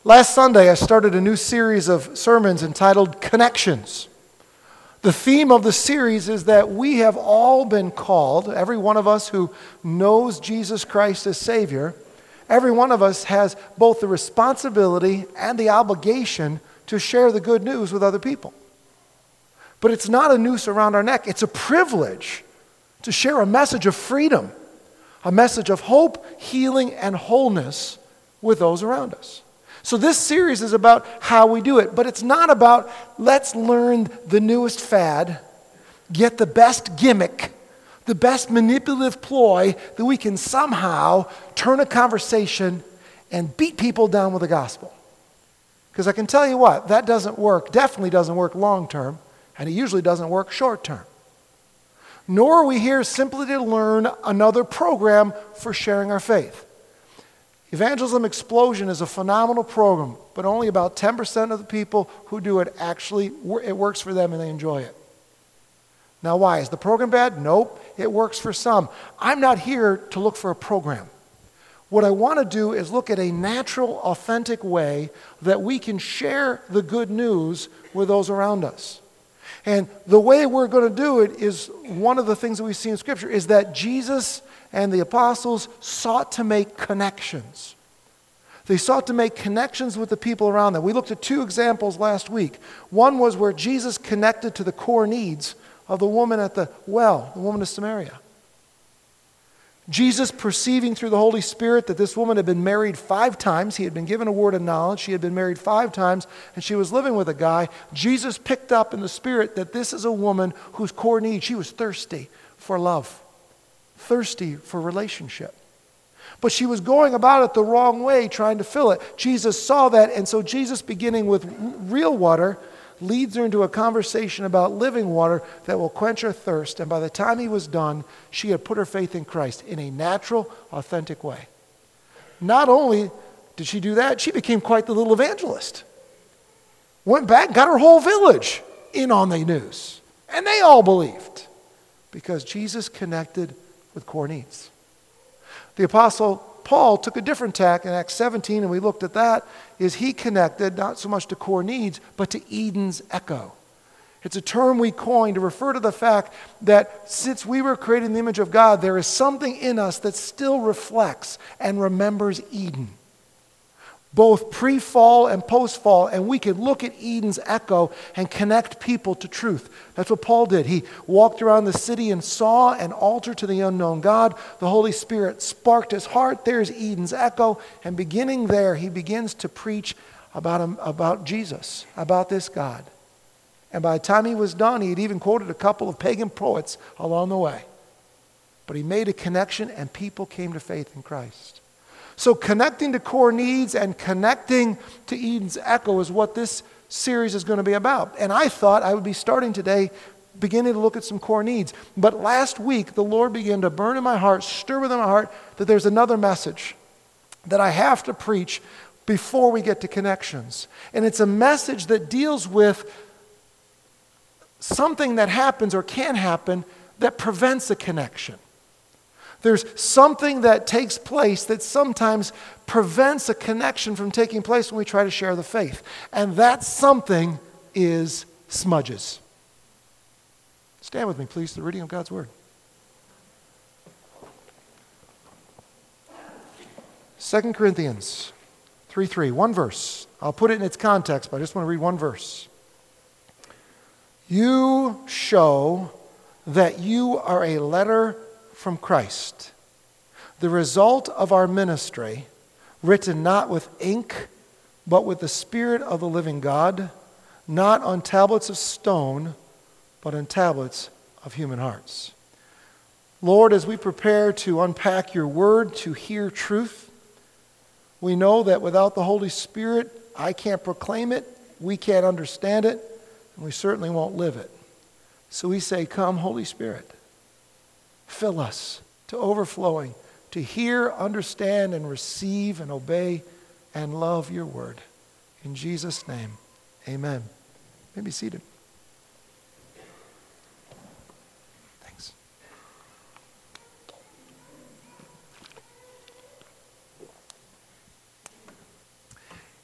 Last Sunday, I started a new series of sermons entitled Connections. The theme of the series is that we have all been called, every one of us who knows Jesus Christ as Savior, every one of us has both the responsibility and the obligation to share the good news with other people. But it's not a noose around our neck. It's a privilege to share a message of freedom, a message of hope, healing, and wholeness with those around us. So this series is about how we do it, but it's not about let's learn the newest fad, get the best gimmick, the best manipulative ploy that we can somehow turn a conversation and beat people down with the gospel. Because I can tell you what, that doesn't work, definitely doesn't work long term, and it usually doesn't work short term. Nor are we here simply to learn another program for sharing our faith. Evangelism Explosion is a phenomenal program, but only about 10% of the people who do it actually, it works for them and they enjoy it. Now why? Is the program bad? Nope, it works for some. I'm not here to look for a program. What I want to do is look at a natural, authentic way that we can share the good news with those around us. And the way we're going to do it is one of the things that we see in Scripture is that Jesus and the apostles sought to make connections. They sought to make connections with the people around them. We looked at two examples last week. One was where Jesus connected to the core needs of the woman at the well, the woman of Samaria. Jesus, perceiving through the Holy Spirit that this woman had been married 5 times, he had been given a word of knowledge, she had been married 5 times, and she was living with a guy, Jesus picked up in the Spirit that this is a woman whose core need, she was thirsty for love, thirsty for relationship. But she was going about it the wrong way, trying to fill it. Jesus saw that, and so Jesus, beginning with real water, leads her into a conversation about living water that will quench her thirst. And by the time he was done, she had put her faith in Christ in a natural, authentic way. Not only did she do that, she became quite the little evangelist. Went back, got her whole village in on the news. And they all believed because Jesus connected with core needs. The Apostle Paul took a different tack in Acts 17, and we looked at that, is he connected not so much to core needs, but to Eden's echo. It's a term we coined to refer to the fact that since we were created in the image of God, there is something in us that still reflects and remembers Eden, both pre-fall and post-fall, and we can look at Eden's echo and connect people to truth. That's what Paul did. He walked around the city and saw an altar to the unknown God. The Holy Spirit sparked his heart. There's Eden's echo, and beginning there, he begins to preach about Jesus, about this God. And by the time he was done, he had even quoted a couple of pagan poets along the way. But he made a connection, and people came to faith in Christ. So connecting to core needs and connecting to Eden's echo is what this series is going to be about. And I thought I would be starting today beginning to look at some core needs. But last week, the Lord began to burn in my heart, stir within my heart, that there's another message that I have to preach before we get to connections. And it's a message that deals with something that happens or can happen that prevents a connection. There's something that takes place that sometimes prevents a connection from taking place when we try to share the faith. And that something is smudges. Stand with me, please, the reading of God's Word. 2 Corinthians 3:3, one verse. I'll put it in its context, but I just want to read one verse. You show that you are a letter from Christ, the result of our ministry, written not with ink, but with the Spirit of the living God, not on tablets of stone, but on tablets of human hearts. Lord, as we prepare to unpack your word, to hear truth, we know that without the Holy Spirit, I can't proclaim it, we can't understand it, and we certainly won't live it. So we say, come, Holy Spirit. Fill us to overflowing, to hear, understand, and receive, and obey, and love your word. In Jesus' name, amen. You may be seated. Thanks.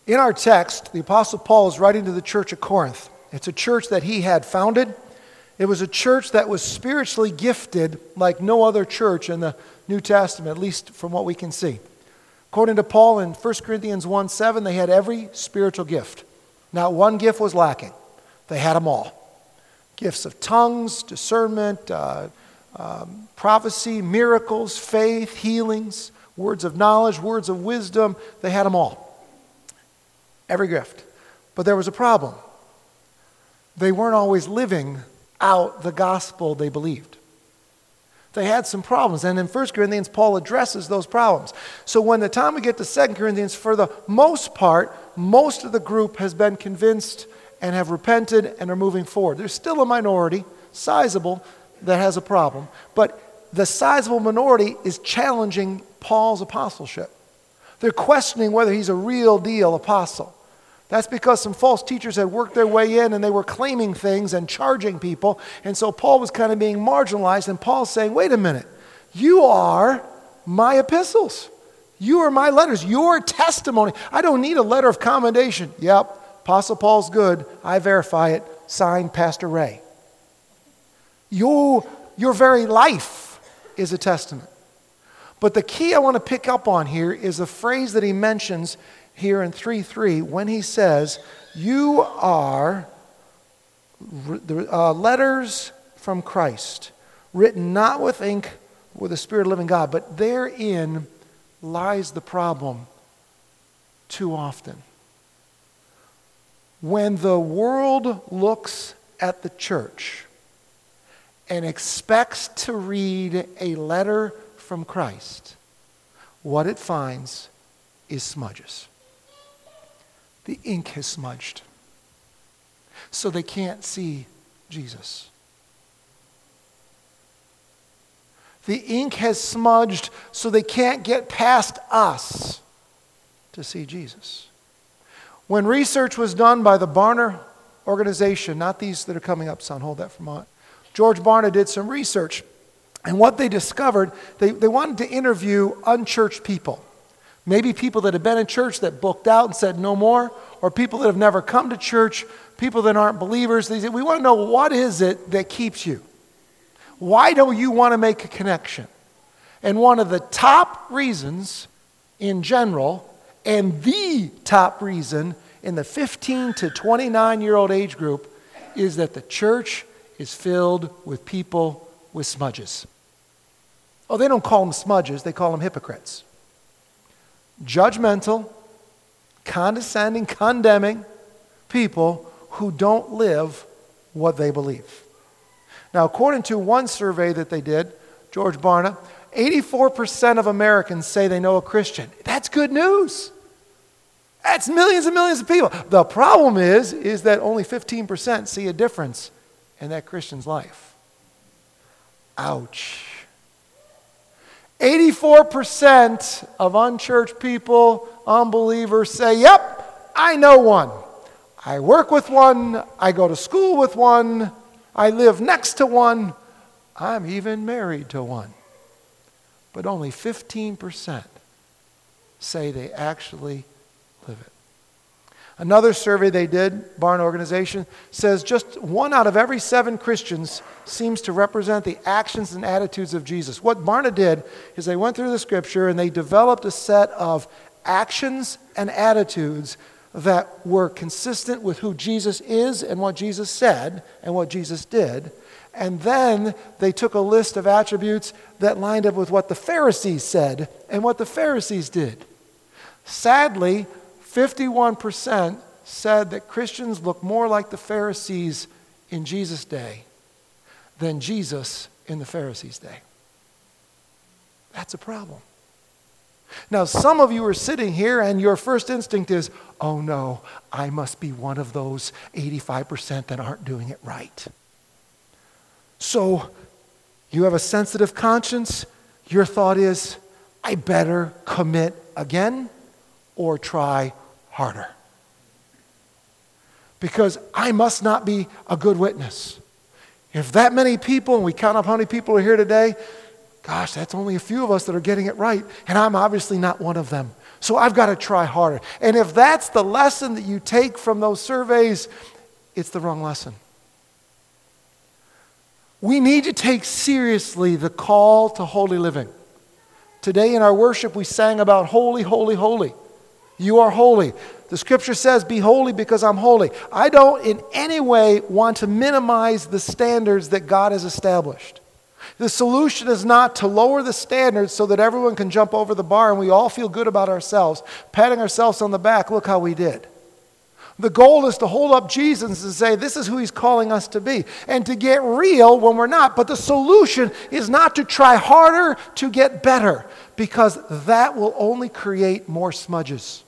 In our text, the Apostle Paul is writing to the church of Corinth. It's a church that he had founded. It was a church that was spiritually gifted like no other church in the New Testament, at least from what we can see. According to Paul in 1 Corinthians 1:7, they had every spiritual gift. Not one gift was lacking. They had them all. Gifts of tongues, discernment, prophecy, miracles, faith, healings, words of knowledge, words of wisdom. They had them all. Every gift. But there was a problem. They weren't always living out the gospel they believed. They had some problems. And in 1 Corinthians, Paul addresses those problems. So when the time we get to 2 Corinthians, for the most part, most of the group has been convinced and have repented and are moving forward. There's still a minority, sizable, that has a problem. But the sizable minority is challenging Paul's apostleship. They're questioning whether he's a real deal apostle. That's because some false teachers had worked their way in and they were claiming things and charging people. And so Paul was kind of being marginalized. And Paul's saying, wait a minute, you are my epistles. You are my letters, your testimony. I don't need a letter of commendation. Yep, Apostle Paul's good. I verify it. Signed, Pastor Ray. Your very life is a testament. But the key I want to pick up on here is a phrase that he mentions here in 3:3 when he says, you are letters from Christ, written not with ink, with the Spirit of the living God, but therein lies the problem too often. When the world looks at the church and expects to read a letter from Christ, what it finds is smudges. The ink has smudged, so they can't see Jesus. The ink has smudged, so they can't get past us to see Jesus. When research was done by the Barna organization, not these that are coming up, son, hold that for a moment. George Barna did some research, and what they discovered, they wanted to interview unchurched people. Maybe people that have been in church that booked out and said no more, or people that have never come to church, people that aren't believers. They said, we want to know, what is it that keeps you? Why don't you want to make a connection? And one of the top reasons in general, and the top reason in the 15 to 29-year-old age group, is that the church is filled with people with smudges. Oh, they don't call them smudges, they call them hypocrites. Judgmental, condescending, condemning people who don't live what they believe. Now, according to one survey that they did, George Barna, 84% of Americans say they know a Christian. That's good news. That's millions and millions of people. The problem is that only 15% see a difference in that Christian's life. Ouch. 84% of unchurched people, unbelievers say, yep, I know one. I work with one. I go to school with one. I live next to one. I'm even married to one. But only 15% say they actually live it. Another survey they did, Barna organization, says just 1 out of every 7 Christians seems to represent the actions and attitudes of Jesus. What Barna did is they went through the scripture and they developed a set of actions and attitudes that were consistent with who Jesus is and what Jesus said and what Jesus did. And then they took a list of attributes that lined up with what the Pharisees said and what the Pharisees did. Sadly, 51% said that Christians look more like the Pharisees in Jesus' day than Jesus in the Pharisees' day. That's a problem. Now, some of you are sitting here and your first instinct is, oh no, I must be one of those 85% that aren't doing it right. So, you have a sensitive conscience. Your thought is, I better commit again or try harder. Because I must not be a good witness. If that many people, and we count up how many people are here today, gosh, that's only a few of us that are getting it right, and I'm obviously not one of them. So I've got to try harder. And if that's the lesson that you take from those surveys, it's the wrong lesson. We need to take seriously the call to holy living. Today in our worship we sang about holy, holy, holy. You are holy. The scripture says, be holy because I'm holy. I don't in any way want to minimize the standards that God has established. The solution is not to lower the standards so that everyone can jump over the bar and we all feel good about ourselves, patting ourselves on the back, look how we did. The goal is to hold up Jesus and say, this is who he's calling us to be, and to get real when we're not. But the solution is not to try harder to get better, because that will only create more smudges.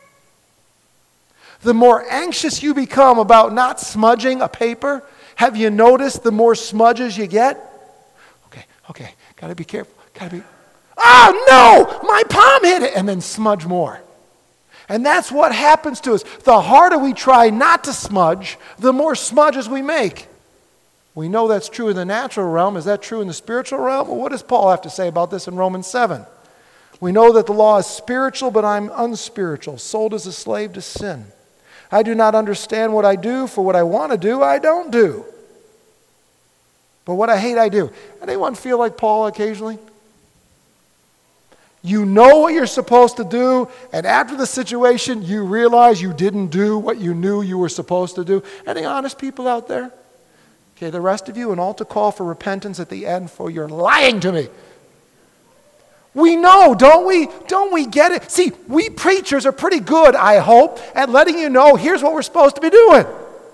The more anxious you become about not smudging a paper, have you noticed the more smudges you get? Okay, gotta be careful, oh no, my palm hit it, and then smudge more. And that's what happens to us. The harder we try not to smudge, the more smudges we make. We know that's true in the natural realm. Is that true in the spiritual realm? Well, what does Paul have to say about this in Romans 7? We know that the law is spiritual, but I'm unspiritual, sold as a slave to sin. I do not understand what I do, for what I want to do, I don't do. But what I hate, I do. Anyone feel like Paul occasionally? You know what you're supposed to do, and after the situation, you realize you didn't do what you knew you were supposed to do. Any honest people out there? Okay, the rest of you, an altar call for repentance at the end for you're lying to me. We know, don't we? Don't we get it? See, we preachers are pretty good, I hope, at letting you know here's what we're supposed to be doing.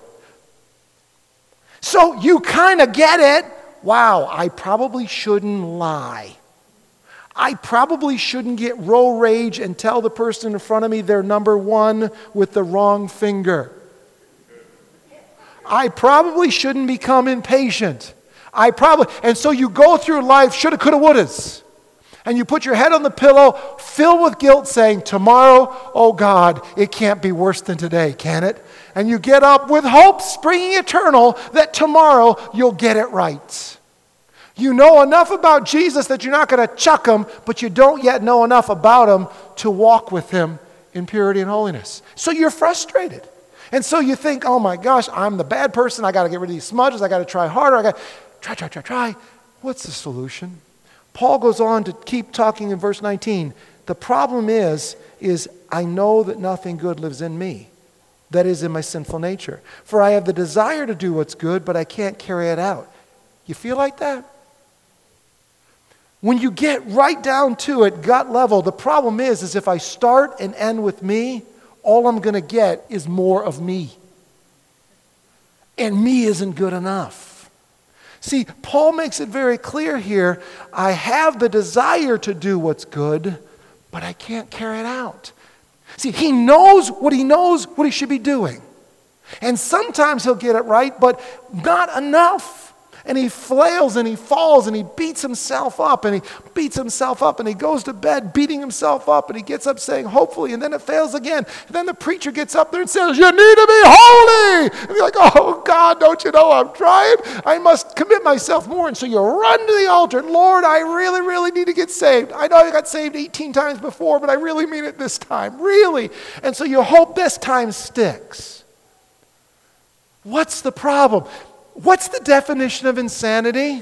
So you kind of get it. Wow, I probably shouldn't lie. I probably shouldn't get road rage and tell the person in front of me they're number one with the wrong finger. I probably shouldn't become impatient. And so you go through life shoulda, coulda, wouldas. And you put your head on the pillow filled with guilt saying, tomorrow, oh God, it can't be worse than today, can it? And you get up with hope springing eternal that tomorrow you'll get it right. You know enough about Jesus that you're not going to chuck him, but you don't yet know enough about him to walk with him in purity and holiness. So you're frustrated. And so you think, oh my gosh, I'm the bad person. I got to get rid of these smudges. I got to try harder. I got to try. What's the solution? Paul goes on to keep talking in verse 19. The problem is I know that nothing good lives in me. That is in my sinful nature. For I have the desire to do what's good, but I can't carry it out. You feel like that? When you get right down to it, gut level, the problem is if I start and end with me, all I'm going to get is more of me. And me isn't good enough. See, Paul makes it very clear here, I have the desire to do what's good, but I can't carry it out. See, he knows what he should be doing. And sometimes he'll get it right, but not enough. And he flails and he falls and he beats himself up and he goes to bed beating himself up and he gets up saying hopefully, and then it fails again. And then the preacher gets up there and says, you need to be holy. And you're like, oh God, don't you know I'm trying? I must commit myself more. And so you run to the altar. Lord, I really, really need to get saved. I know I got saved 18 times before, but I really mean it this time. Really. And so you hope this time sticks. What's the problem? What's the definition of insanity?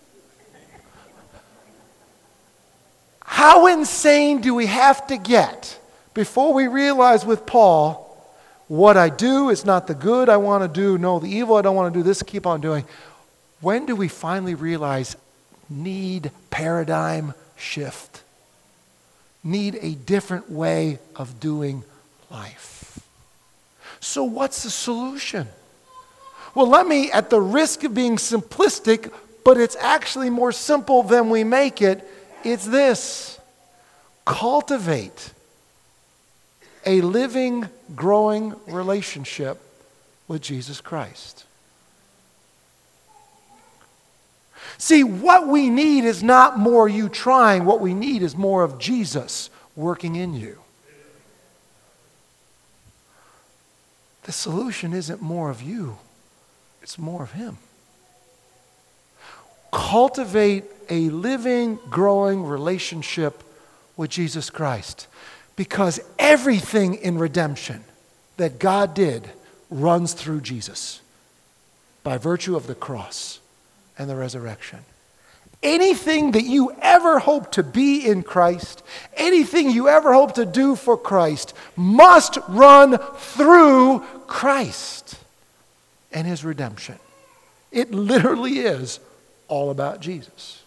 How insane do we have to get before we realize with Paul, what I do is not the good I want to do, no, the evil I don't want to do, this I keep on doing. When do we finally realize need paradigm shift? Need a different way of doing life. So what's the solution? Well, let me, at the risk of being simplistic, but it's actually more simple than we make it, it's this. Cultivate a living, growing relationship with Jesus Christ. See, what we need is not more you trying. What we need is more of Jesus working in you. The solution isn't more of you. It's more of him. Cultivate a living, growing relationship with Jesus Christ. Because everything in redemption that God did runs through Jesus by virtue of the cross and the resurrection. Anything that you ever hope to be in Christ, anything you ever hope to do for Christ, must run through Christ and his redemption. It literally is all about Jesus.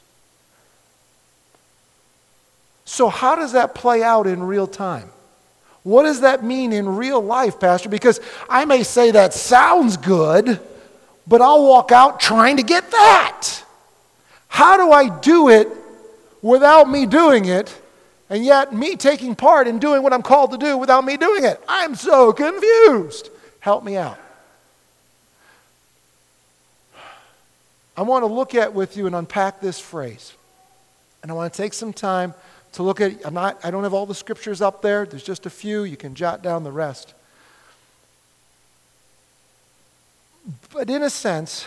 So how does that play out in real time? What does that mean in real life, Pastor? Because I may say that sounds good, but I'll walk out trying to get that. How do I do it without me doing it, and yet me taking part in doing what I'm called to do without me doing it? I'm so confused. Help me out. I want to look at with you and unpack this phrase. And I want to take some time to look at, I don't have all the scriptures up there. There's just a few. You can jot down the rest. But in a sense,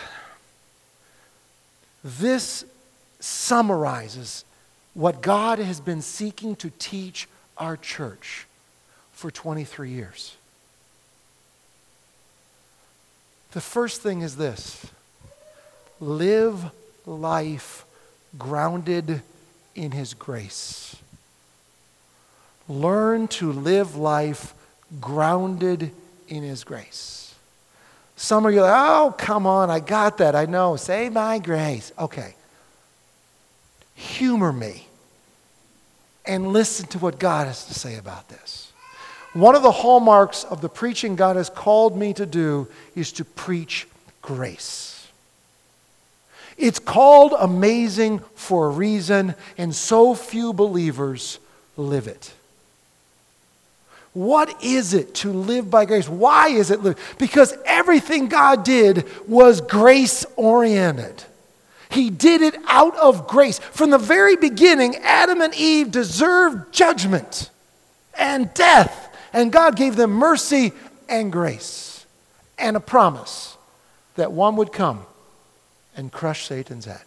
this summarizes what God has been seeking to teach our church for 23 years. The first thing is this: live life grounded in his grace. Learn to live life grounded in his grace. Some of you are like, oh, come on, I got that, I know. Say my grace. Okay. Humor me and listen to what God has to say about this. One of the hallmarks of the preaching God has called me to do is to preach grace. It's called amazing for a reason, and so few believers live it. What is it to live by grace? Why is it live? Because everything God did was grace-oriented. He did it out of grace. From the very beginning, Adam and Eve deserved judgment and death, and God gave them mercy and grace and a promise that one would come and crush Satan's head.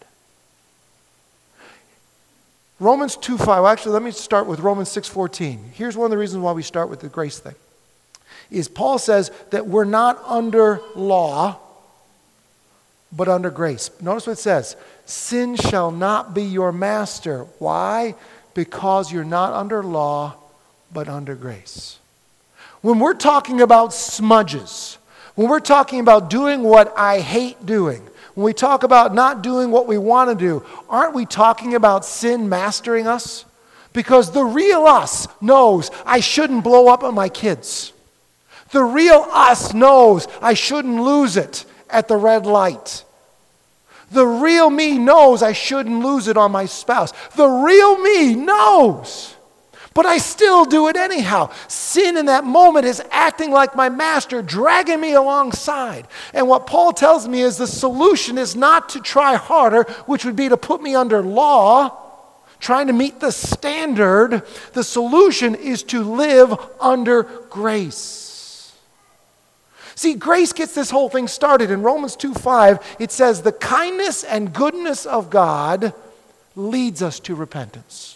Romans 2:5, actually let me start with Romans 6:14. Here's one of the reasons why we start with the grace thing. Is Paul says that we're not under law, but under grace. Notice what it says: sin shall not be your master. Why? Because you're not under law, but under grace. When we're talking about smudges, when we're talking about doing what I hate doing, when we talk about not doing what we want to do, aren't we talking about sin mastering us? Because the real us knows I shouldn't blow up on my kids. The real us knows I shouldn't lose it at the red light. The real me knows I shouldn't lose it on my spouse. The real me knows. But I still do it anyhow. Sin in that moment is acting like my master, dragging me alongside. And what Paul tells me is the solution is not to try harder, which would be to put me under law, trying to meet the standard. The solution is to live under grace. See, grace gets this whole thing started. In Romans 2:5, it says, the kindness and goodness of God leads us to repentance.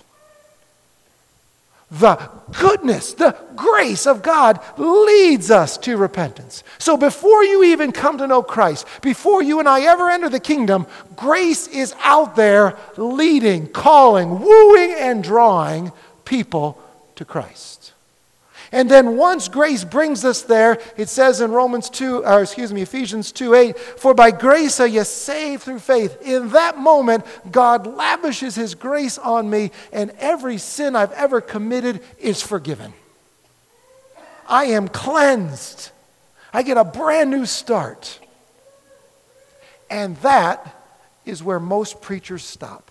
The goodness, the grace of God leads us to repentance. So before you even come to know Christ, before you and I ever enter the kingdom, grace is out there leading, calling, wooing, and drawing people to Christ. And then once grace brings us there, it says in Ephesians 2:8, for by grace are you saved through faith. In that moment, God lavishes his grace on me, and every sin I've ever committed is forgiven. I am cleansed. I get a brand new start. And that is where most preachers stop.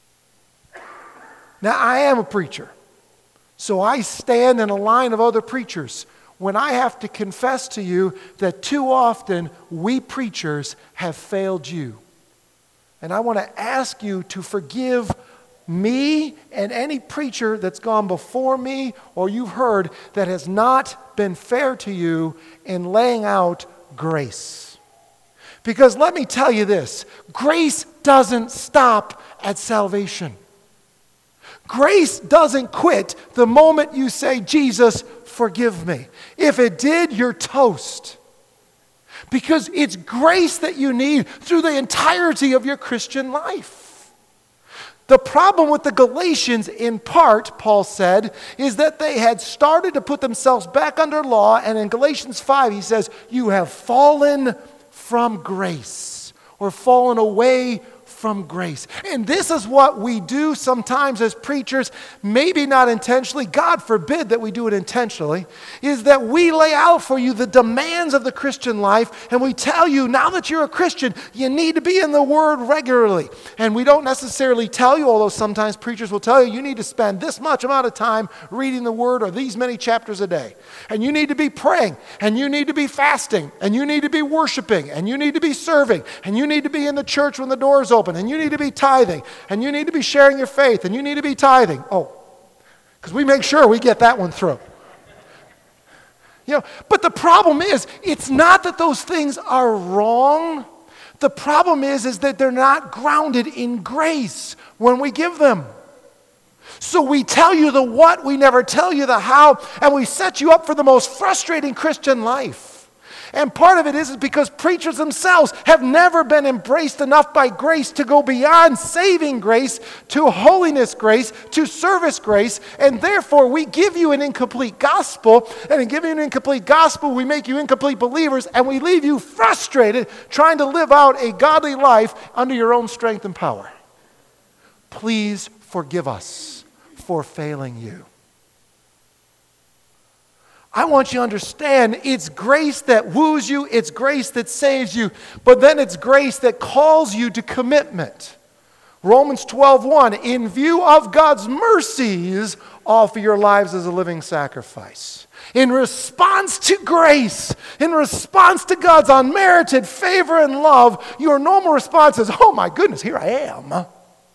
Now, I am a preacher. So I stand in a line of other preachers when I have to confess to you that too often we preachers have failed you. And I want to ask you to forgive me and any preacher that's gone before me or you've heard that has not been fair to you in laying out grace. Because let me tell you this, grace doesn't stop at salvation. Grace doesn't quit the moment you say, Jesus, forgive me. If it did, you're toast. Because it's grace that you need through the entirety of your Christian life. The problem with the Galatians, in part, Paul said, is that they had started to put themselves back under law, and in Galatians 5 he says, you have fallen from grace, or fallen away from grace. And this is what we do sometimes as preachers, maybe not intentionally, God forbid that we do it intentionally, is that we lay out for you the demands of the Christian life, and we tell you, now that you're a Christian, you need to be in the Word regularly. And we don't necessarily tell you, although sometimes preachers will tell you, you need to spend this much amount of time reading the Word or these many chapters a day. And you need to be praying, and you need to be fasting, and you need to be worshiping, and you need to be serving, and you need to be in the church when the doors open, and you need to be tithing, and you need to be sharing your faith, and you need to be tithing. Oh, because we make sure we get that one through. But the problem is, it's not that those things are wrong. The problem is that they're not grounded in grace when we give them. So we tell you the what, we never tell you the how, and we set you up for the most frustrating Christian life. And part of it is because preachers themselves have never been embraced enough by grace to go beyond saving grace to holiness grace to service grace, and therefore we give you an incomplete gospel, and in giving you an incomplete gospel we make you incomplete believers, and we leave you frustrated trying to live out a godly life under your own strength and power. Please forgive us for failing you. I want you to understand it's grace that woos you, it's grace that saves you, but then it's grace that calls you to commitment. Romans 12:1, in view of God's mercies, offer your lives as a living sacrifice. In response to grace, in response to God's unmerited favor and love, your normal response is, oh my goodness, here I am.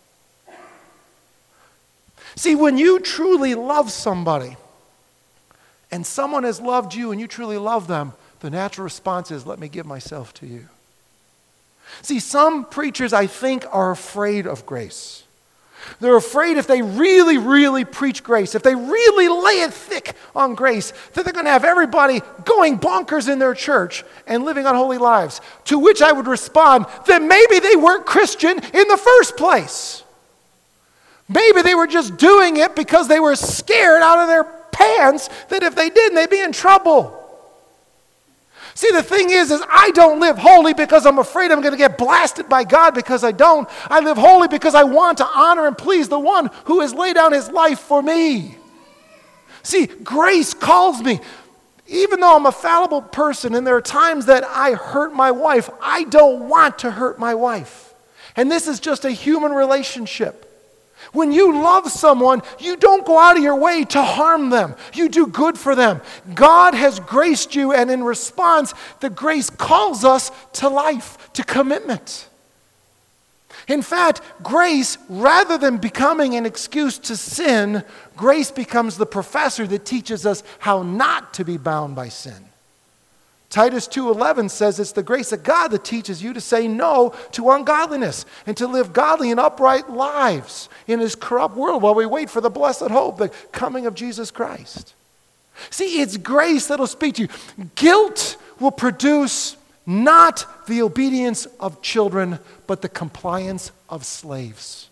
See, when you truly love somebody, and someone has loved you and you truly love them, the natural response is, let me give myself to you. See, some preachers, I think, are afraid of grace. They're afraid if they really, really preach grace, if they really lay it thick on grace, that they're going to have everybody going bonkers in their church and living unholy lives. To which I would respond, then maybe they weren't Christian in the first place. Maybe they were just doing it because they were scared out of their pants that if they didn't, they'd be in trouble. See, the thing is I don't live holy because I'm afraid I'm going to get blasted by God because I don't. I live holy because I want to honor and please the one who has laid down his life for me. See, grace calls me. Even though I'm a fallible person and there are times that I hurt my wife, I don't want to hurt my wife. And this is just a human relationship. When you love someone, you don't go out of your way to harm them. You do good for them. God has graced you, and in response, the grace calls us to life, to commitment. In fact, grace, rather than becoming an excuse to sin, grace becomes the professor that teaches us how not to be bound by sin. Titus 2:11 says it's the grace of God that teaches you to say no to ungodliness and to live godly and upright lives in this corrupt world while we wait for the blessed hope, the coming of Jesus Christ. See, it's grace that will speak to you. Guilt will produce not the obedience of children, but the compliance of slaves.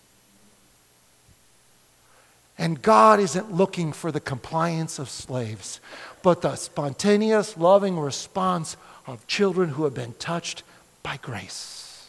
And God isn't looking for the compliance of slaves, but the spontaneous, loving response of children who have been touched by grace.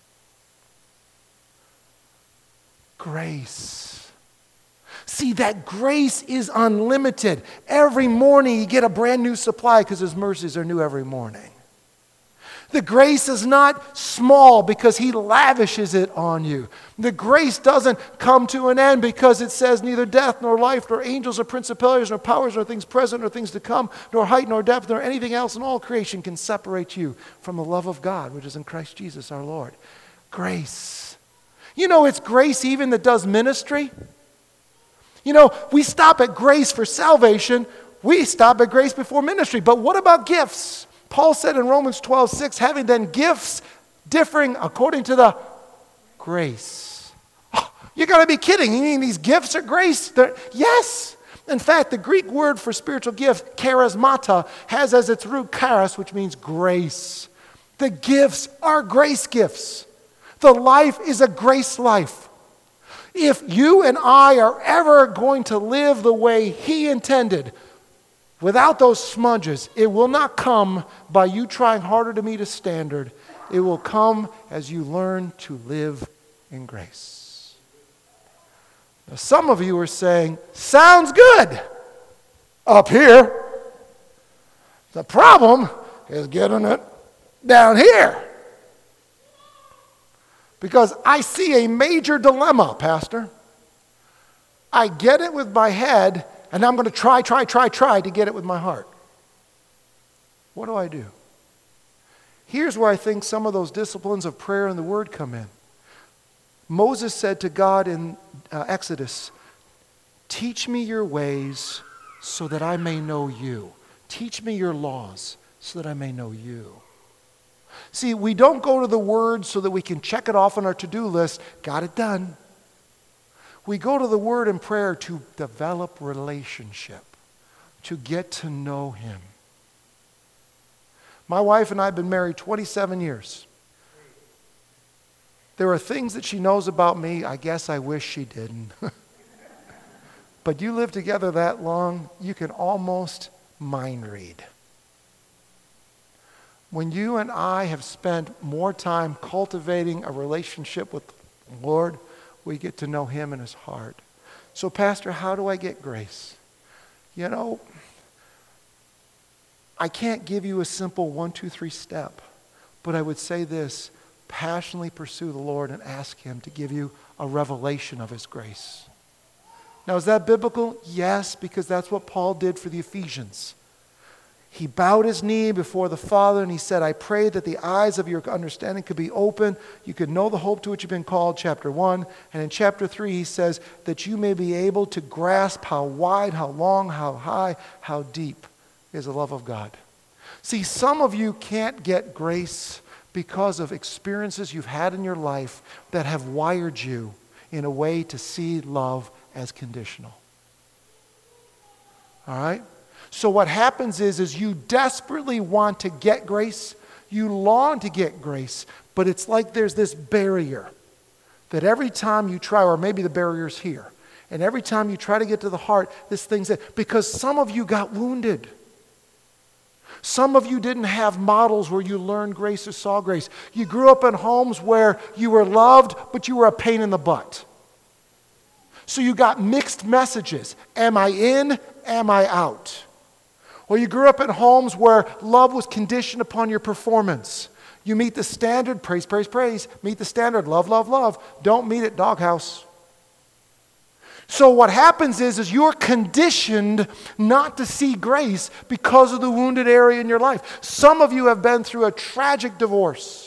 Grace. See, that grace is unlimited. Every morning you get a brand new supply because his mercies are new every morning. The grace is not small because he lavishes it on you. The grace doesn't come to an end because it says neither death nor life nor angels or principalities nor powers nor things present nor things to come nor height nor depth nor anything else in all creation can separate you from the love of God which is in Christ Jesus our Lord. Grace. You know, it's grace even that does ministry. You know, we stop at grace for salvation. We stop at grace before ministry. But what about gifts? Paul said in Romans 12:6, having then gifts differing according to the grace. Oh, You got to be kidding. You mean these gifts are grace? Yes. In fact, the Greek word for spiritual gift, charismata, has as its root charis, which means grace. The gifts are grace gifts. The life is a grace life. If you and I are ever going to live the way He intended, without those smudges, it will not come by you trying harder to meet a standard. It will come as you learn to live in grace. Now, some of you are saying, sounds good up here. The problem is getting it down here. Because I see a major dilemma, Pastor. I get it with my head, and I'm going to try to get it with my heart. What do I do? Here's where I think some of those disciplines of prayer and the Word come in. Moses said to God in Exodus, teach me your ways so that I may know you. Teach me your laws so that I may know you. See, we don't go to the Word so that we can check it off on our to-do list. Got it done. We go to the Word in prayer to develop relationship, to get to know Him. My wife and I have been married 27 years. There are things that she knows about me, I guess I wish she didn't. But you live together that long, you can almost mind read. When you and I have spent more time cultivating a relationship with the Lord, we get to know Him and His heart. So, Pastor, how do I get grace? You know, I can't give you a simple 1, 2, 3 step, but I would say this: passionately pursue the Lord and ask Him to give you a revelation of His grace. Now, is that biblical? Yes, because that's what Paul did for the Ephesians. He bowed his knee before the Father and he said, I pray that the eyes of your understanding could be open. You could know the hope to which you've been called, chapter 1. And in chapter 3, he says that you may be able to grasp how wide, how long, how high, how deep is the love of God. See, some of you can't get grace because of experiences you've had in your life that have wired you in a way to see love as conditional. All right? So what happens is you desperately want to get grace, you long to get grace, but it's like there's this barrier that every time you try, or maybe the barrier's here, and every time you try to get to the heart, this thing's there. Because some of you got wounded. Some of you didn't have models where you learned grace or saw grace. You grew up in homes where you were loved, but you were a pain in the butt. So you got mixed messages. Am I in? Am I out? Or you grew up in homes where love was conditioned upon your performance. You meet the standard, praise, praise, praise. Meet the standard, love, love, love. Don't meet it, doghouse. So what happens is you're conditioned not to see grace because of the wounded area in your life. Some of you have been through a tragic divorce.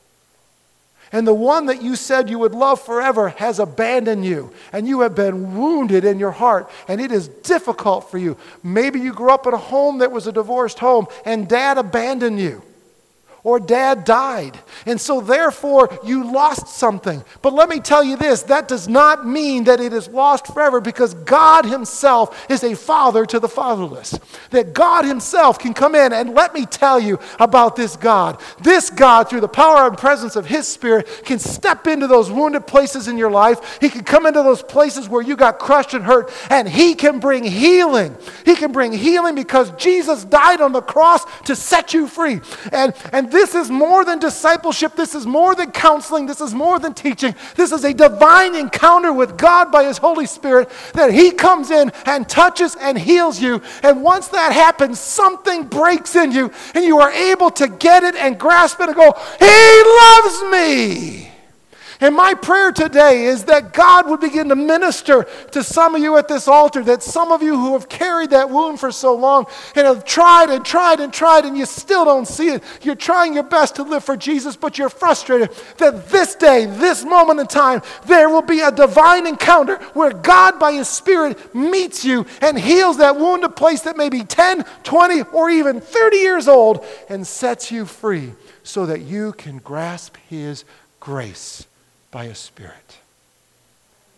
And the one that you said you would love forever has abandoned you. And you have been wounded in your heart. And it is difficult for you. Maybe you grew up in a home that was a divorced home and dad abandoned you. Or dad died. And so therefore you lost something. But let me tell you this, that does not mean that it is lost forever, because God Himself is a father to the fatherless. That God Himself can come in, and let me tell you about this God. This God, through the power and presence of His Spirit, can step into those wounded places in your life. He can come into those places where you got crushed and hurt, and He can bring healing. He can bring healing because Jesus died on the cross to set you free. And this is more than discipleship. This is more than counseling. This is more than teaching. This is a divine encounter with God by His Holy Spirit, that He comes in and touches and heals you. And once that happens, something breaks in you and you are able to get it and grasp it and go, He loves me. And my prayer today is that God would begin to minister to some of you at this altar, that some of you who have carried that wound for so long and have tried and you still don't see it. You're trying your best to live for Jesus, but you're frustrated, that this day, this moment in time, there will be a divine encounter where God by His Spirit meets you and heals that wounded place that may be 10, 20, or even 30 years old and sets you free so that you can grasp His grace by His Spirit.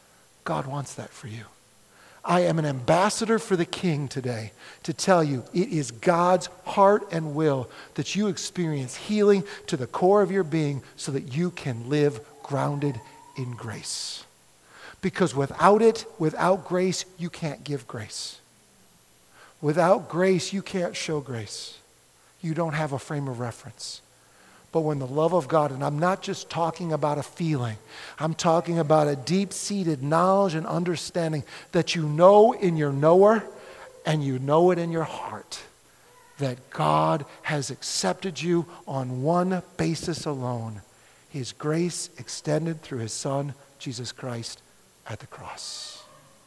God wants that for you. I am an ambassador for the King today to tell you it is God's heart and will that you experience healing to the core of your being so that you can live grounded in grace. Because without it, without grace, you can't give grace. Without grace, you can't show grace. You don't have a frame of reference. But when the love of God, and I'm not just talking about a feeling, I'm talking about a deep-seated knowledge and understanding that you know in your knower and you know it in your heart that God has accepted you on one basis alone, His grace extended through His Son, Jesus Christ, at the cross.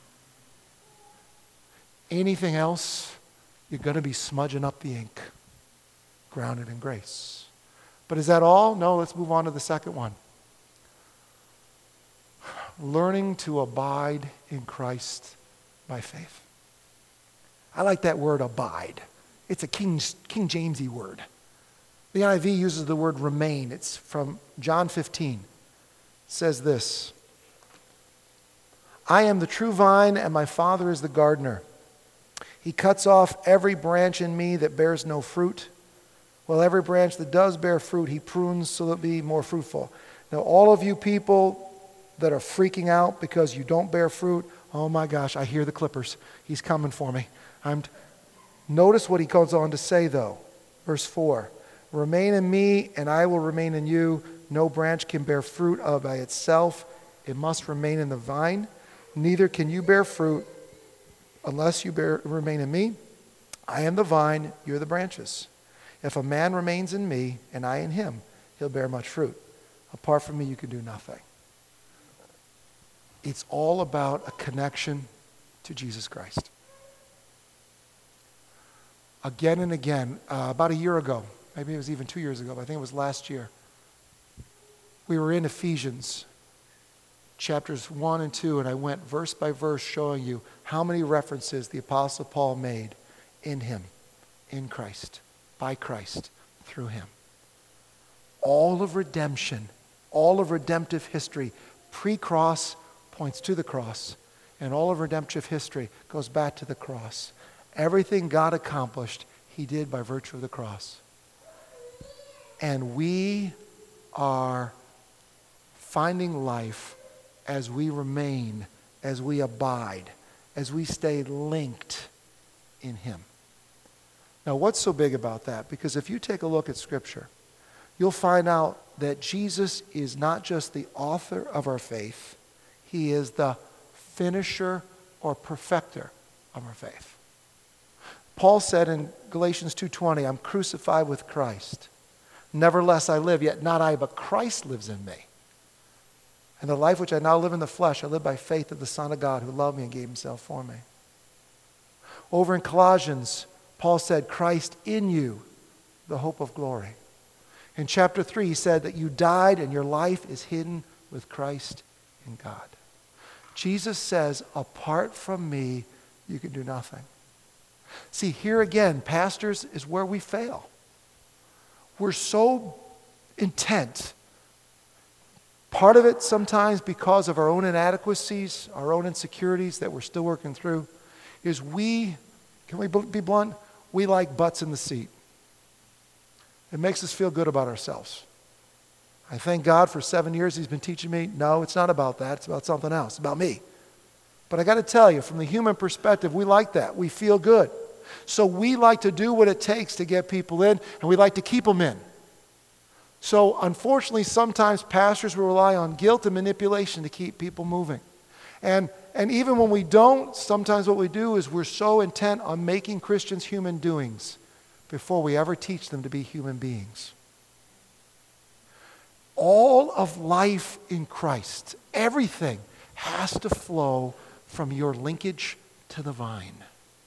Anything else, you're going to be smudging up the ink, grounded in grace. But is that all? No, let's move on to the second one. Learning to abide in Christ by faith. I like that word abide. It's a King Jamesy word. The NIV uses the word remain. It's from John 15. It says this, I am the true vine and my Father is the gardener. He cuts off every branch in me that bears no fruit. Well, every branch that does bear fruit, He prunes so that it be more fruitful. Now, all of you people that are freaking out because you don't bear fruit, oh my gosh, I hear the clippers. He's coming for me. Notice what he goes on to say, though. Verse 4, remain in me, and I will remain in you. No branch can bear fruit by itself. It must remain in the vine. Neither can you bear fruit unless you remain in me. I am the vine, you're the branches. If a man remains in me and I in him, he'll bear much fruit. Apart from me, you can do nothing. It's all about a connection to Jesus Christ. Again and again, about a year ago, maybe it was even 2 years ago, but I think it was last year, we were in Ephesians, chapters 1 and 2, and I went verse by verse showing you how many references the Apostle Paul made in Him, in Christ. By Christ, through Him. All of redemption, all of redemptive history, pre-cross points to the cross, and all of redemptive history goes back to the cross. Everything God accomplished, He did by virtue of the cross. And we are finding life as we remain, as we abide, as we stay linked in Him. Now, what's so big about that? Because if you take a look at Scripture, you'll find out that Jesus is not just the author of our faith, He is the finisher or perfecter of our faith. Paul said in Galatians 2:20, I'm crucified with Christ. Nevertheless I live, yet not I, but Christ lives in me. And the life which I now live in the flesh, I live by faith of the Son of God who loved me and gave Himself for me. Over in Colossians, Paul said, Christ in you, the hope of glory. In chapter 3, he said that you died and your life is hidden with Christ in God. Jesus says, apart from me, you can do nothing. See, here again, pastors, is where we fail. We're so intent. Part of it sometimes because of our own inadequacies, our own insecurities that we're still working through, is can we be blunt? We like butts in the seat. It makes us feel good about ourselves. I thank God for 7 years He's been teaching me, no, it's not about that. It's about something else. It's about me. But I got to tell you, from the human perspective, we like that. We feel good. So we like to do what it takes to get people in, and we like to keep them in. So unfortunately, sometimes pastors will rely on guilt and manipulation to keep people moving. And even when we don't, sometimes what we do is we're so intent on making Christians human doings before we ever teach them to be human beings. All of life in Christ, everything has to flow from your linkage to the vine.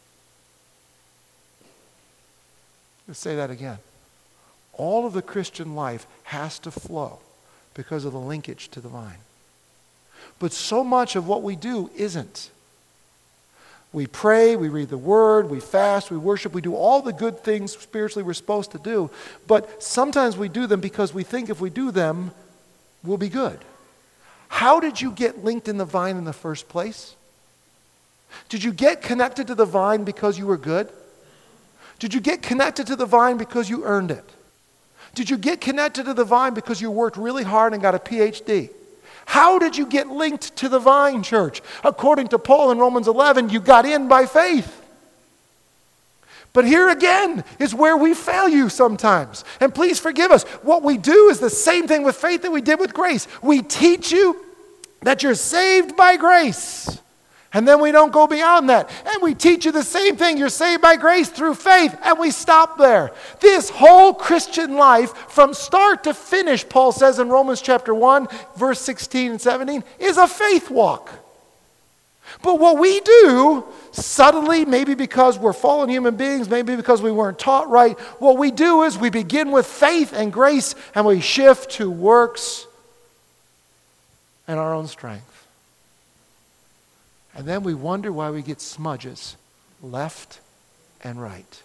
Let's say that again. All of the Christian life has to flow because of the linkage to the vine. But so much of what we do isn't. We pray, we read the Word, we fast, we worship, we do all the good things spiritually we're supposed to do, but sometimes we do them because we think if we do them, we'll be good. How did you get linked in the vine in the first place? Did you get connected to the vine because you were good? Did you get connected to the vine because you earned it? Did you get connected to the vine because you worked really hard and got a PhD? How did you get linked to the vine, church? According to Paul in Romans 11, you got in by faith. But here again is where we fail you sometimes. And please forgive us. What we do is the same thing with faith that we did with grace. We teach you that you're saved by grace. And then we don't go beyond that. And we teach you the same thing. You're saved by grace through faith. And we stop there. This whole Christian life, from start to finish, Paul says in Romans chapter 1, verse 16 and 17, is a faith walk. But what we do, subtly, maybe because we're fallen human beings, maybe because we weren't taught right, what we do is we begin with faith and grace, and we shift to works and our own strength. And then we wonder why we get smudges left and right.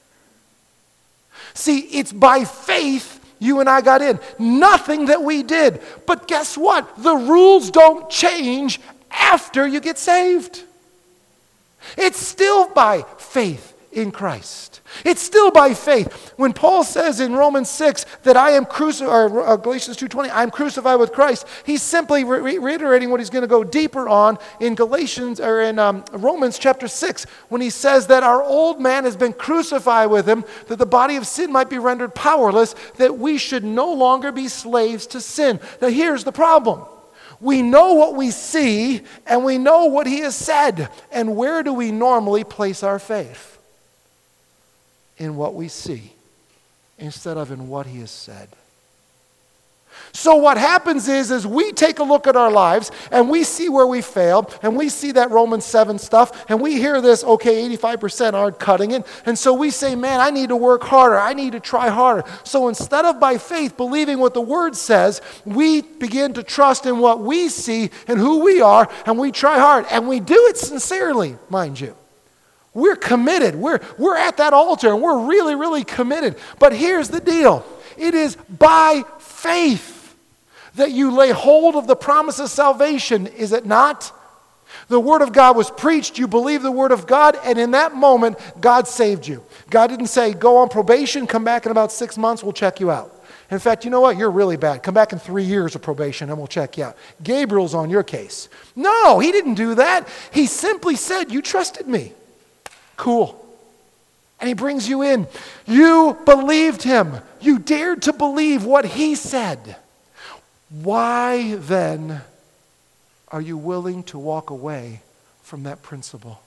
See, it's by faith you and I got in. Nothing that we did. But guess what? The rules don't change after you get saved. It's still by faith in Christ. It's still by faith. When Paul says in Romans 6 that I am crucified, or Galatians 2:20, I am crucified with Christ, he's simply reiterating what he's going to go deeper on in Romans chapter 6, when he says that our old man has been crucified with him, that the body of sin might be rendered powerless, that we should no longer be slaves to sin. Now here's the problem. We know what we see, and we know what he has said. And where do we normally place our faith? In what we see, instead of in what he has said. So what happens is we take a look at our lives, and we see where we failed, and we see that Romans 7 stuff, and we hear this, okay, 85% aren't cutting it, and so we say, man, I need to work harder, I need to try harder. So instead of by faith believing what the Word says, we begin to trust in what we see and who we are, and we try hard, and we do it sincerely, mind you. We're committed. We're at that altar, and we're really, really committed. But here's the deal. It is by faith that you lay hold of the promise of salvation, is it not? The Word of God was preached, you believe the Word of God, and in that moment, God saved you. God didn't say, go on probation, come back in about 6 months, we'll check you out. In fact, you know what? You're really bad. Come back in 3 years of probation and we'll check you out. Gabriel's on your case. No, he didn't do that. He simply said, you trusted me. Cool. And he brings you in. You believed him. You dared to believe what he said. Why then are you willing to walk away from that principle?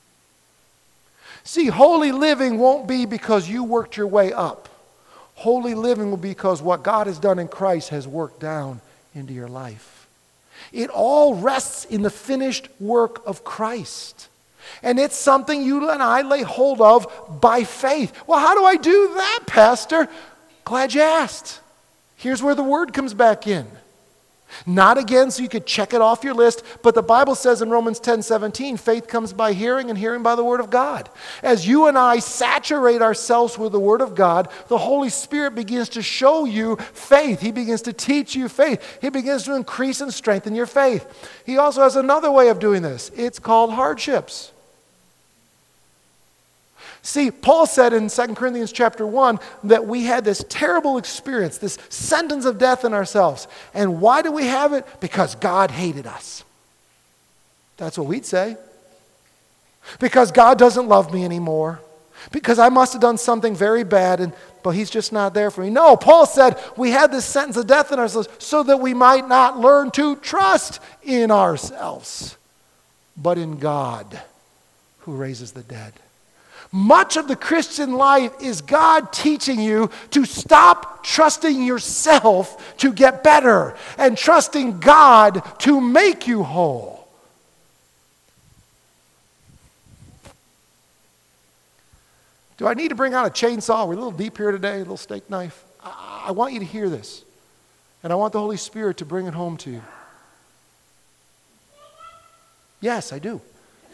See, holy living won't be because you worked your way up. Holy living will be because what God has done in Christ has worked down into your life. It all rests in the finished work of Christ. And it's something you and I lay hold of by faith. Well, how do I do that, Pastor? Glad you asked. Here's where the Word comes back in. Not again so you could check it off your list, but the Bible says in Romans 10:17, faith comes by hearing and hearing by the Word of God. As you and I saturate ourselves with the Word of God, the Holy Spirit begins to show you faith. He begins to teach you faith. He begins to increase and strengthen your faith. He also has another way of doing this. It's called hardships. See, Paul said in 2 Corinthians chapter 1 that we had this terrible experience, this sentence of death in ourselves. And why do we have it? Because God hated us. That's what we'd say. Because God doesn't love me anymore. Because I must have done something very bad, but he's just not there for me. No, Paul said we had this sentence of death in ourselves so that we might not learn to trust in ourselves, but in God who raises the dead. Much of the Christian life is God teaching you to stop trusting yourself to get better and trusting God to make you whole. Do I need to bring out a chainsaw? We're a little deep here today, a little steak knife. I want you to hear this, and I want the Holy Spirit to bring it home to you. Yes, I do.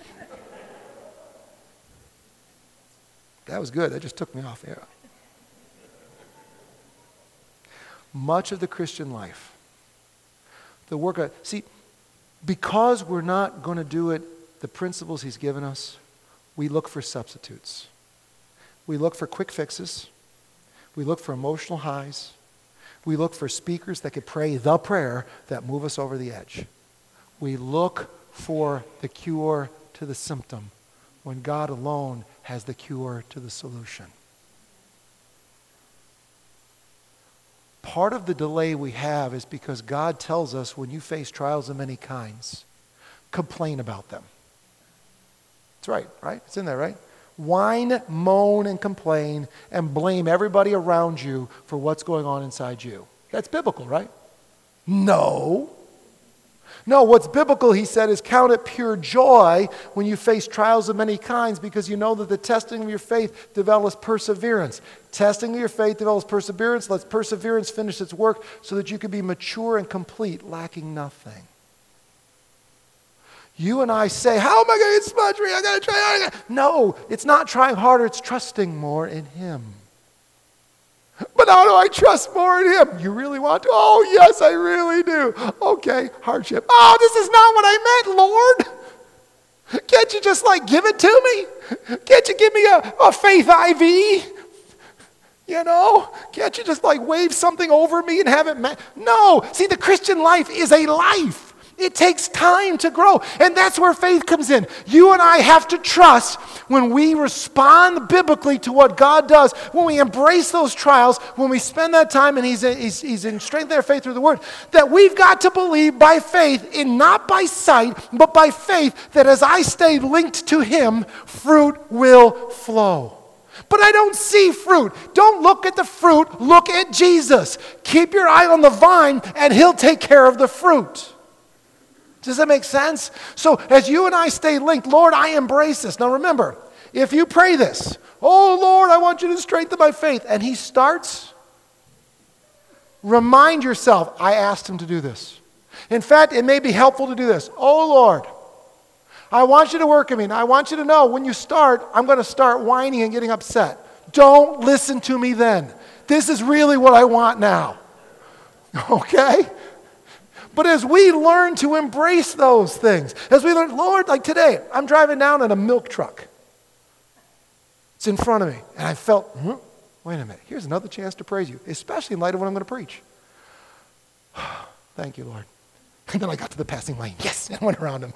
That was good. That just took me off air. Much of the Christian life, The work of, see, because we're not going to do it, the principles he's given us, we look for substitutes. We look for quick fixes. We look for emotional highs. We look for speakers that could pray the prayer that move us over the edge. We look for the cure to the symptom when God alone has the cure to the solution. Part of the delay we have is because God tells us when you face trials of many kinds, complain about them. That's right? It's in there, right? Whine, moan, and complain, and blame everybody around you for what's going on inside you. That's biblical, right? No. No, what's biblical, he said, is count it pure joy when you face trials of many kinds because you know that the testing of your faith develops perseverance. Testing of your faith develops perseverance. Let perseverance finish its work so that you can be mature and complete, lacking nothing. You and I say, how am I going to get smudgery? I got to try harder. No, it's not trying harder. It's trusting more in him. But how do I trust more in him? You really want to? Oh, yes, I really do. Okay, hardship. Oh, this is not what I meant, Lord. Can't you just give it to me? Can't you give me a faith IV? Can't you just wave something over me and have it No, see, the Christian life is a life. It takes time to grow. And that's where faith comes in. You and I have to trust when we respond biblically to what God does, when we embrace those trials, when we spend that time and He's in strengthening our faith through the Word, that we've got to believe by faith, in not by sight, but by faith, that as I stay linked to Him, fruit will flow. But I don't see fruit. Don't look at the fruit. Look at Jesus. Keep your eye on the vine, and He'll take care of the fruit. Does that make sense? So as you and I stay linked, Lord, I embrace this. Now remember, if you pray this, oh Lord, I want you to strengthen my faith, and He starts, remind yourself, I asked Him to do this. In fact, it may be helpful to do this. Oh Lord, I want you to work in me. And I want you to know when you start, I'm going to start whining and getting upset. Don't listen to me then. This is really what I want now. Okay? But as we learn to embrace those things, as we learn, Lord, today, I'm driving down in a milk truck. It's in front of me. And I felt, wait a minute, here's another chance to praise you, especially in light of what I'm going to preach. Thank you, Lord. And then I got to the passing lane. Yes, and went around him.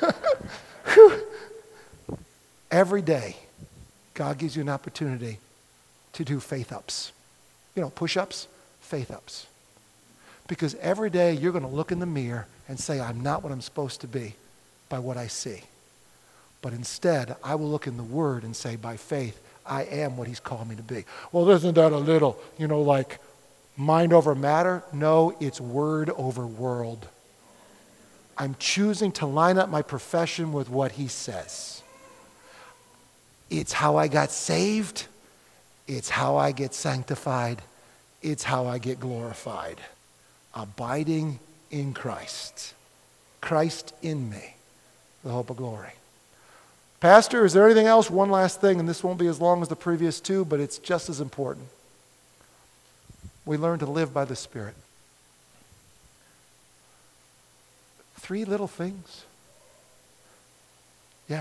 Every day, God gives you an opportunity to do faith ups. Push-ups, faith ups. Because every day you're going to look in the mirror and say, I'm not what I'm supposed to be by what I see. But instead, I will look in the Word and say, by faith, I am what He's called me to be. Well, isn't that a little, mind over matter? No, it's word over world. I'm choosing to line up my profession with what He says. It's how I got saved. It's how I get sanctified. It's how I get glorified. Abiding in Christ. Christ in me, the hope of glory. Pastor, is there anything else? One last thing, and this won't be as long as the previous two, but it's just as important. We learn to live by the Spirit. 3 little things. Yeah.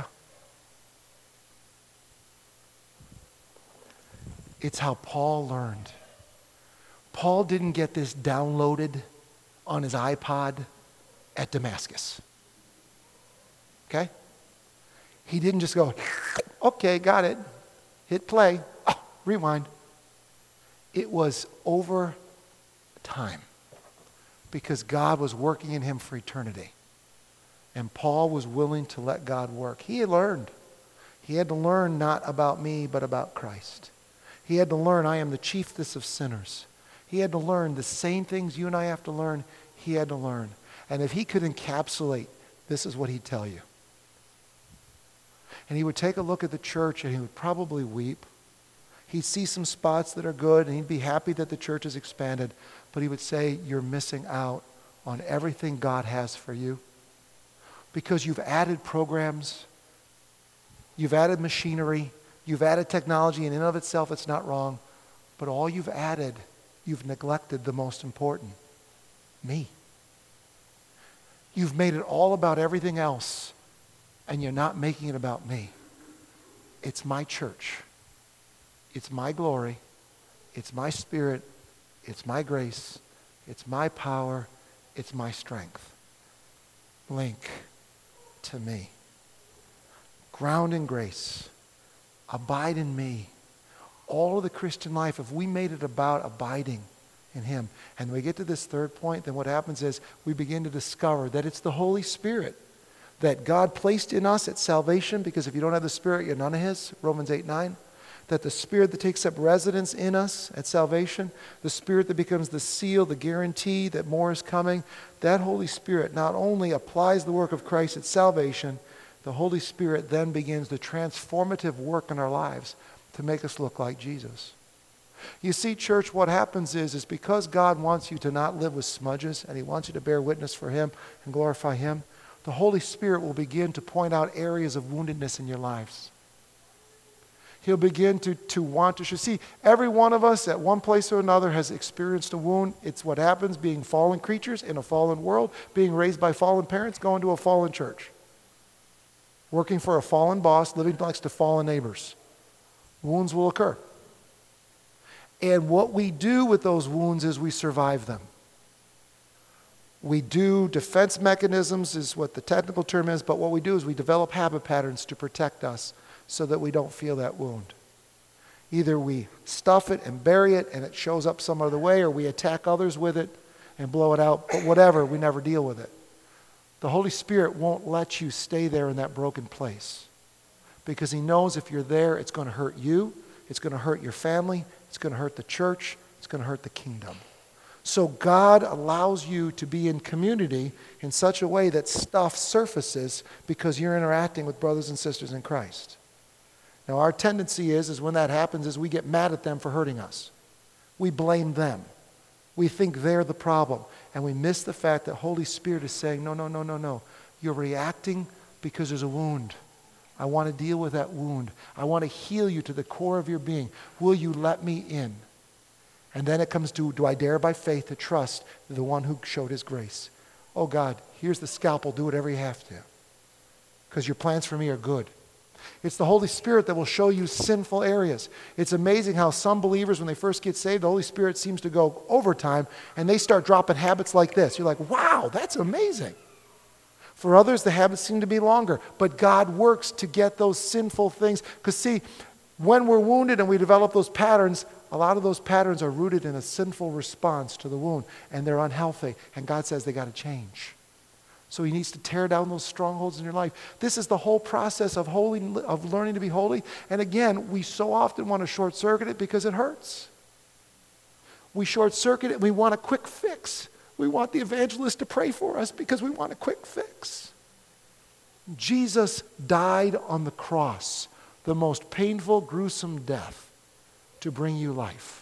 It's how Paul learned. Paul didn't get this downloaded on his iPod at Damascus. Okay? He didn't just go, okay, got it. Hit play. Oh, rewind. It was over time because God was working in him for eternity. And Paul was willing to let God work. He had learned. He had to learn not about me, but about Christ. He had to learn I am the chiefest of sinners. He had to learn the same things you and I have to learn, he had to learn. And if he could encapsulate, this is what he'd tell you. And he would take a look at the church and he would probably weep. He'd see some spots that are good and he'd be happy that the church has expanded. But he would say, you're missing out on everything God has for you. Because you've added programs, you've added machinery, you've added technology, and in and of itself it's not wrong. But all you've added, you've neglected the most important, me. You've made it all about everything else, and you're not making it about me. It's my church. It's my glory. It's my spirit. It's my grace. It's my power. It's my strength. Link to me. Ground in grace. Abide in me. All of the Christian life, if we made it about abiding in him, and we get to this third point, then what happens is we begin to discover that it's the Holy Spirit that God placed in us at salvation, because if you don't have the Spirit, you're none of his, Romans 8:9. That the Spirit that takes up residence in us at salvation, the Spirit that becomes the seal, the guarantee that more is coming, that Holy Spirit not only applies the work of Christ at salvation, the Holy Spirit then begins the transformative work in our lives to make us look like Jesus. You see, church, what happens is because God wants you to not live with smudges, and he wants you to bear witness for him and glorify him, the Holy Spirit will begin to point out areas of woundedness in your lives. He'll begin to want to see. Every one of us at one place or another has experienced a wound. It's what happens being fallen creatures in a fallen world, being raised by fallen parents, going to a fallen church, working for a fallen boss, living next to fallen neighbors. Wounds will occur. And what we do with those wounds is we survive them. We do defense mechanisms is what the technical term is, but what we do is we develop habit patterns to protect us so that we don't feel that wound. Either we stuff it and bury it and it shows up some other way, or we attack others with it and blow it out, but whatever, we never deal with it. The Holy Spirit won't let you stay there in that broken place, because he knows if you're there, it's going to hurt you, it's going to hurt your family, it's going to hurt the church, it's going to hurt the kingdom. So God allows you to be in community in such a way that stuff surfaces because you're interacting with brothers and sisters in Christ. Now our tendency is when that happens is we get mad at them for hurting us. We blame them. We think they're the problem. And we miss the fact that Holy Spirit is saying, no. You're reacting because there's a wound. I want to deal with that wound. I want to heal you to the core of your being. Will you let me in? And then it comes to, do I dare by faith to trust the one who showed his grace? Oh God, here's the scalpel. Do whatever you have to, because your plans for me are good. It's the Holy Spirit that will show you sinful areas. It's amazing how some believers, when they first get saved, the Holy Spirit seems to go overtime, and they start dropping habits like this. You're like, wow, that's amazing. For others, the habits seem to be longer. But God works to get those sinful things. Because see, when we're wounded and we develop those patterns, a lot of those patterns are rooted in a sinful response to the wound, and they're unhealthy. And God says they got to change. So he needs to tear down those strongholds in your life. This is the whole process of learning to be holy. And again, we so often want to short circuit it because it hurts. We short circuit it and we want a quick fix. We want the evangelist to pray for us because we want a quick fix. Jesus died on the cross, the most painful, gruesome death, to bring you life.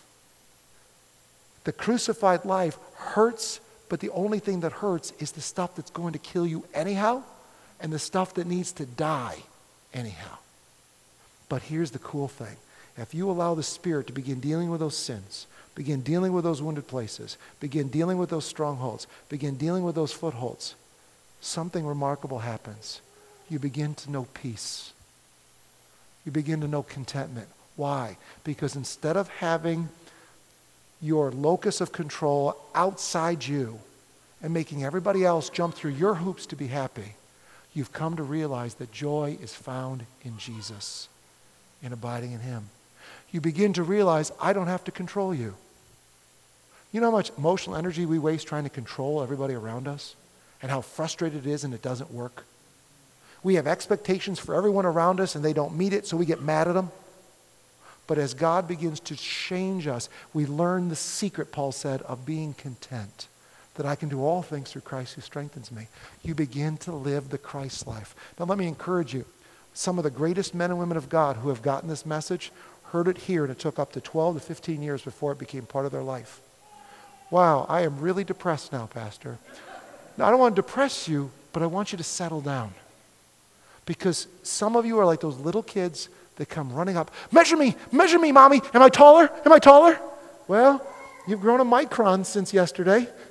The crucified life hurts, but the only thing that hurts is the stuff that's going to kill you anyhow, and the stuff that needs to die anyhow. But here's the cool thing. If you allow the Spirit to begin dealing with those sins, begin dealing with those wounded places, begin dealing with those strongholds, begin dealing with those footholds, something remarkable happens. You begin to know peace. You begin to know contentment. Why? Because instead of having your locus of control outside you and making everybody else jump through your hoops to be happy, you've come to realize that joy is found in Jesus, in abiding in him. You begin to realize, I don't have to control you. You know how much emotional energy we waste trying to control everybody around us, and how frustrated it is and it doesn't work? We have expectations for everyone around us and they don't meet it, so we get mad at them. But as God begins to change us, we learn the secret, Paul said, of being content. That I can do all things through Christ who strengthens me. You begin to live the Christ life. Now let me encourage you. Some of the greatest men and women of God who have gotten this message heard it here, and it took up to 12 to 15 years before it became part of their life. Wow, I am really depressed now, Pastor. Now, I don't want to depress you, but I want you to settle down. Because some of you are like those little kids that come running up. Measure me, Mommy. Am I taller? Well, you've grown a micron since yesterday.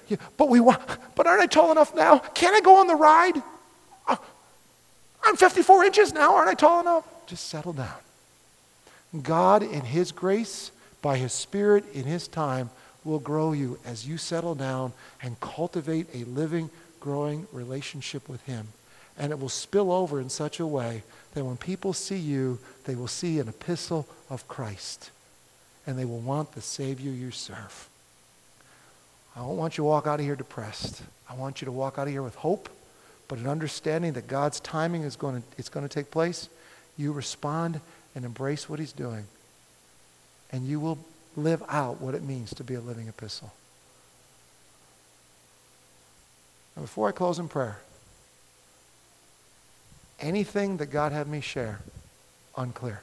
Yeah, but aren't I tall enough now? Can't I go on the ride? I'm 54 inches now. Aren't I tall enough? Just settle down. God, in His grace, by His Spirit, in His time, will grow you as you settle down and cultivate a living, growing relationship with Him. And it will spill over in such a way that when people see you, they will see an epistle of Christ. And they will want the Savior you serve. I don't want you to walk out of here depressed. I want you to walk out of here with hope, but an understanding that God's timing is going to take place. You respond and embrace what He's doing. And you will live out what it means to be a living epistle. Now, before I close in prayer, anything that God had me share, unclear.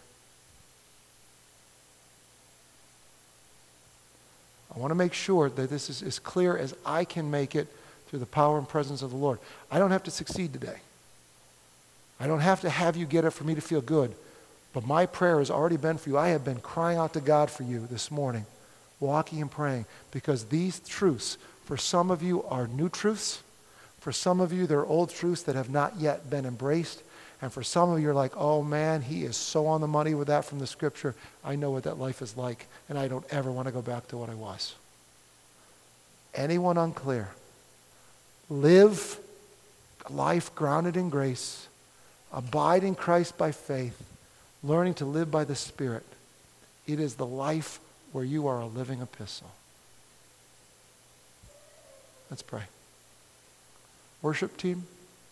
I want to make sure that this is as clear as I can make it through the power and presence of the Lord. I don't have to succeed today. I don't have to have you get it for me to feel good. But my prayer has already been for you. I have been crying out to God for you this morning, walking and praying, because these truths, for some of you, are new truths. For some of you, they're old truths that have not yet been embraced. And for some of you, you're like, oh man, he is so on the money with that from the Scripture. I know what that life is like, and I don't ever want to go back to what I was. Anyone unclear? Live a life grounded in grace. Abide in Christ by faith. Learning to live by the Spirit. It is the life where you are a living epistle. Let's pray. Worship team.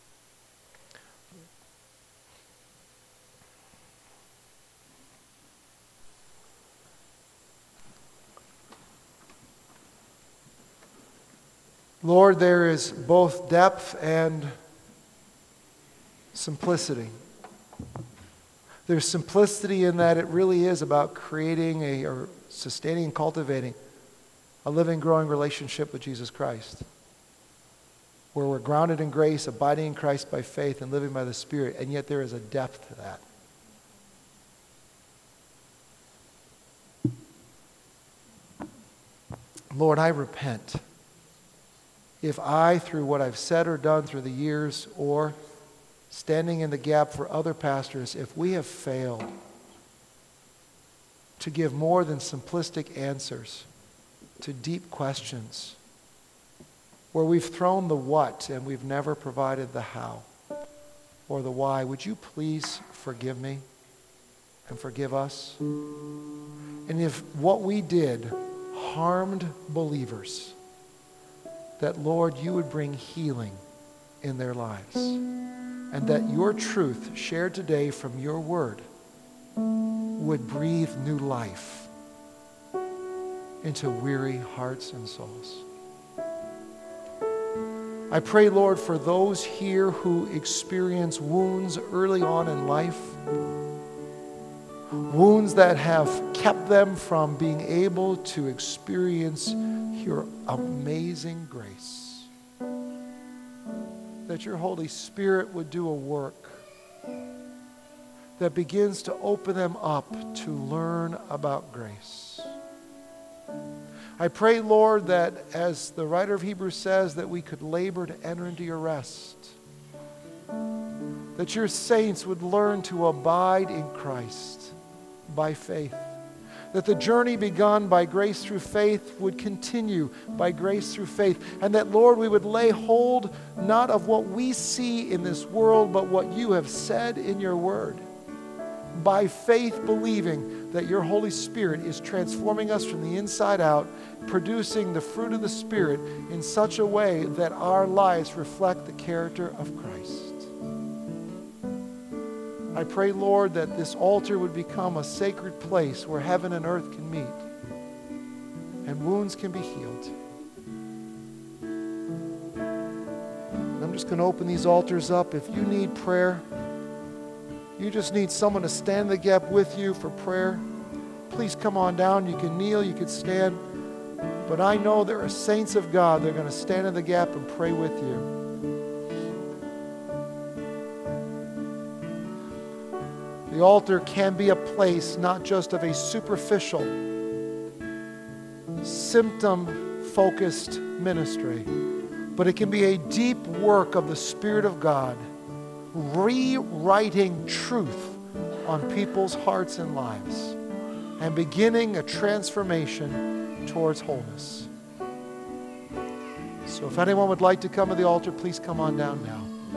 Lord, there is both depth and simplicity. There's simplicity in that it really is about creating or sustaining and cultivating a living, growing relationship with Jesus Christ, where we're grounded in grace, abiding in Christ by faith, and living by the Spirit, and yet there is a depth to that. Lord, I repent if I, through what I've said or done through the years, or standing in the gap for other pastors, if we have failed to give more than simplistic answers to deep questions, where we've thrown the what and we've never provided the how or the why, would you please forgive me and forgive us? And if what we did harmed believers, that, Lord, you would bring healing in their lives, and that your truth shared today from your word would breathe new life into weary hearts and souls. I pray, Lord, for those here who experience wounds early on in life, wounds that have kept them from being able to experience your amazing grace. That your Holy Spirit would do a work that begins to open them up to learn about grace. I pray, Lord, that as the writer of Hebrews says, that we could labor to enter into your rest. That your saints would learn to abide in Christ by faith. That the journey begun by grace through faith would continue by grace through faith. And that, Lord, we would lay hold not of what we see in this world, but what you have said in your word. By faith, believing that your Holy Spirit is transforming us from the inside out, producing the fruit of the Spirit in such a way that our lives reflect the character of Christ. I pray, Lord, that this altar would become a sacred place where heaven and earth can meet and wounds can be healed. I'm just going to open these altars up. If you need prayer, you just need someone to stand in the gap with you for prayer, please come on down. You can kneel, you can stand. But I know there are saints of God that are going to stand in the gap and pray with you. The altar can be a place not just of a superficial, symptom focused ministry, but it can be a deep work of the Spirit of God, rewriting truth on people's hearts and lives and beginning a transformation towards wholeness. So if anyone would like to come to the altar, please come on down now.